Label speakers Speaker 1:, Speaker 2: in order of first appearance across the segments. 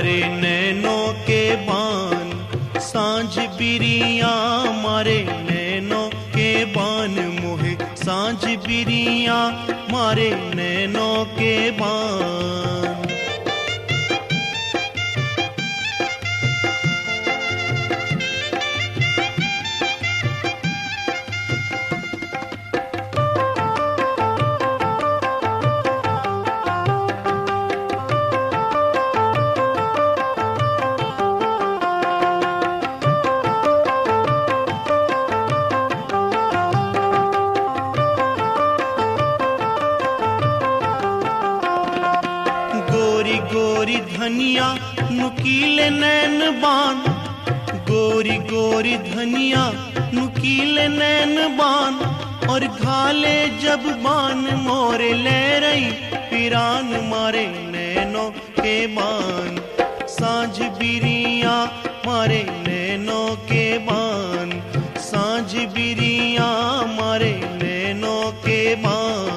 Speaker 1: मारे नैनों के बान, सांझ बिरिया मारे नैनों के बान, मोहे सांझ बिरिया मारे नैनों के बान। गोरी गोरी धनिया नुकीले नैन बान, गोरी गोरी धनिया नुकीले नैन बान, और घाले जब बान मोरे ले रही पिरान मारे नैनों के बान, सांझ बिरिया मारे नैनों के बान, सांझ बिरिया मारे नैनों के बान।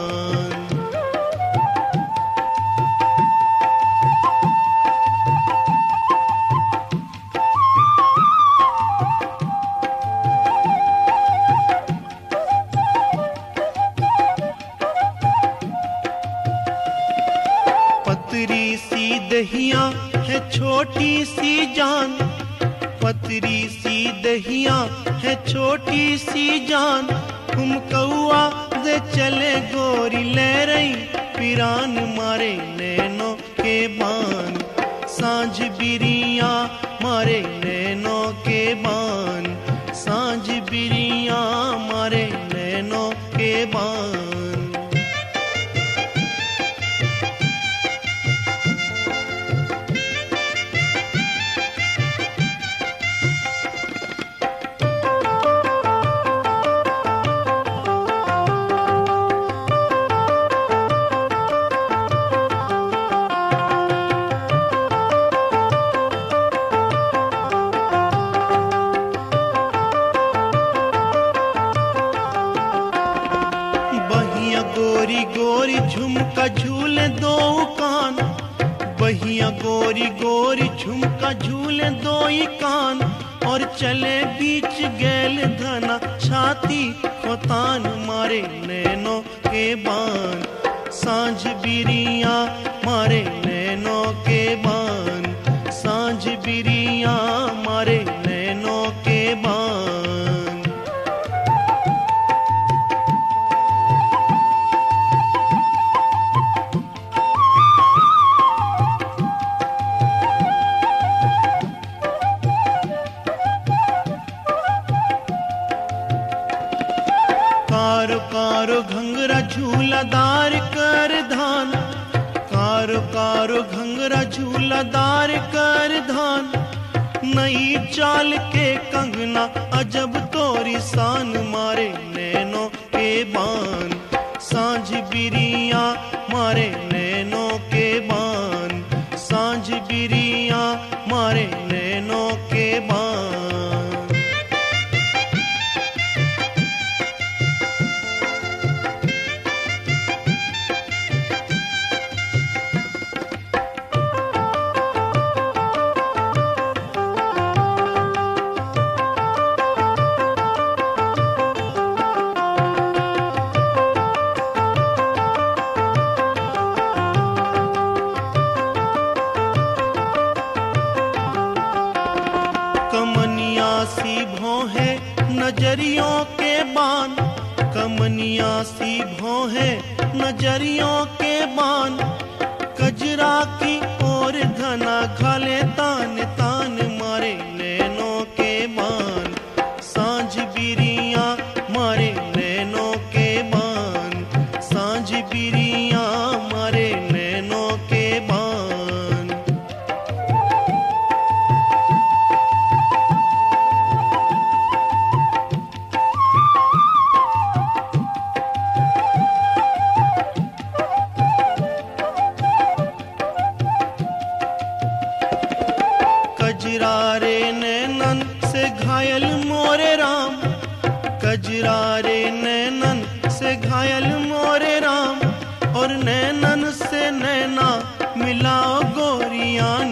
Speaker 1: पतरी सी दहिया है छोटी सी जान, पतरी सी दहिया है छोटी सी जान, हम कौआ दे चले गोरी ले रही पिरान मारे नैनों के बान, सांझ बिरिया मारे नैनों के बान, सांझ बिरिया मारे नैनों के बान। गोरी गोरी झुमका झूले दो कान, बहिया गोरी गोरी झुमका झूले दो कान, और चले बीच गैल धना छाती खोतान मारे नैनों के बान, सांझ बिरिया मारे नैनों के बान, सांझ बिरिया मारे नैनों के बान। कारो कारो घंगरा झूलादार कर धान, कारो कारो घंगरा झूलादार कर धान, नई चाल के कंगना अजब तोरी शान मारे नैनों के बान, सांझ बिरिया मारे नैनों के बान, सांझ बिरिया मारे नैनों के बान। कमनिया सी भौं है नजरियों के बान, कमनिया सी भौं है नजरियों के बान, कजरा की ओर धना घाले तान तान मारे नैनों के बान, सांझ बिरिया मारे नैनों के बान, सांझ बिरिया मारे नैनों के बान। कजरारे नैनन से घायल मोरे राम, कजरारे नैनन से घायल मोरे राम, और नैनन से नैना मिलाओ गोरियां